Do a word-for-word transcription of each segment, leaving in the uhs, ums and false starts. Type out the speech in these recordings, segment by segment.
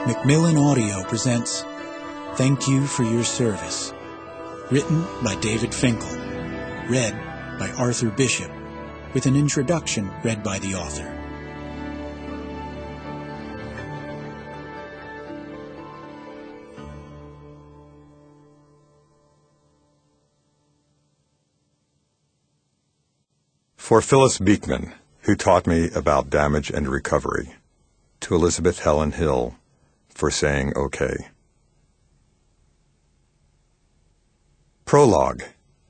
Macmillan Audio presents Thank You for Your Service, written by David Finkel, read by Arthur Bishop, with an introduction read by the author. For Phyllis Beekman, who taught me about damage and recovery. To Elizabeth Helen Hill, for saying okay. Prologue.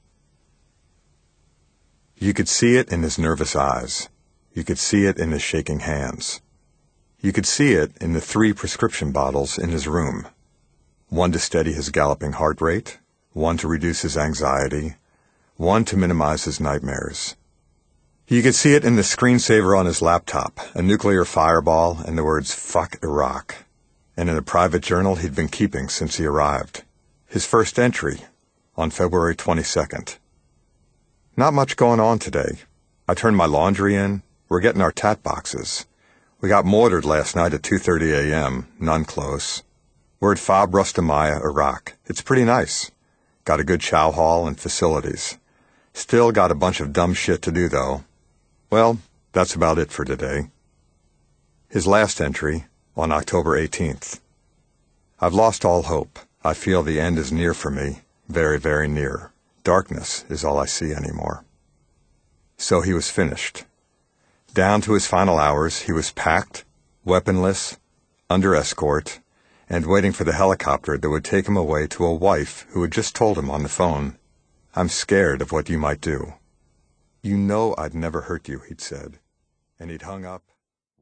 You could see it in his nervous eyes. You could see it in his shaking hands. You could see it in the three prescription bottles in his room. One to steady his galloping heart rate, one to reduce his anxiety, one to minimize his nightmares. You could see it in the screensaver on his laptop, a nuclear fireball and the words, "Fuck Iraq," and in a private journal he'd been keeping since he arrived. His first entry, on February twenty-second. Not much going on today. I turned my laundry in. We're getting our tat boxes. We got mortared last night at two thirty a.m., none close. We're at Fob Rustamaya, Iraq. It's pretty nice. Got a good chow hall and facilities. Still got a bunch of dumb shit to do, though. Well, that's about it for today. His last entry, on October eighteenth. I've lost all hope. I feel the end is near for me, very, very near. Darkness is all I see anymore. So he was finished. Down to his final hours, he was packed, weaponless, under escort, and waiting for the helicopter that would take him away to a wife who had just told him on the phone, "I'm scared of what you might do." "You know I'd never hurt you," he'd said, and he'd hung up.